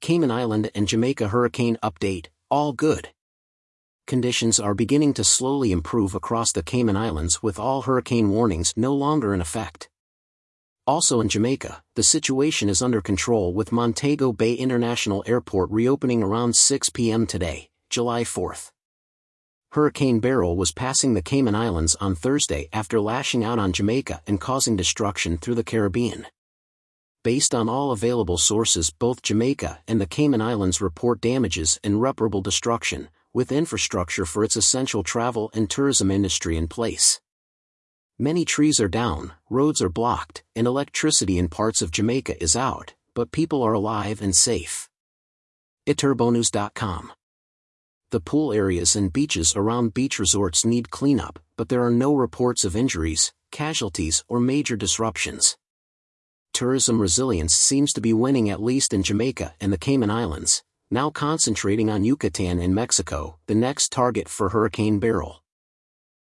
Cayman Island and Jamaica hurricane update, all good. Conditions are beginning to slowly improve across the Cayman Islands with all hurricane warnings no longer in effect. Also in Jamaica, the situation is under control with Montego Bay International Airport reopening around 6 p.m. today, July 4th. Hurricane Beryl was passing the Cayman Islands on Thursday after lashing out on Jamaica and causing destruction through the Caribbean. Based on all available sources, both Jamaica and the Cayman Islands report damages and irreparable destruction, with infrastructure for its essential travel and tourism industry in place. Many trees are down, roads are blocked, and electricity in parts of Jamaica is out, but people are alive and safe. iturbonews.com. The pool areas and beaches around beach resorts need cleanup, but there are no reports of injuries, casualties, or major disruptions. Tourism resilience seems to be winning, at least in Jamaica and the Cayman Islands, now concentrating on Yucatan in Mexico, the next target for Hurricane Beryl.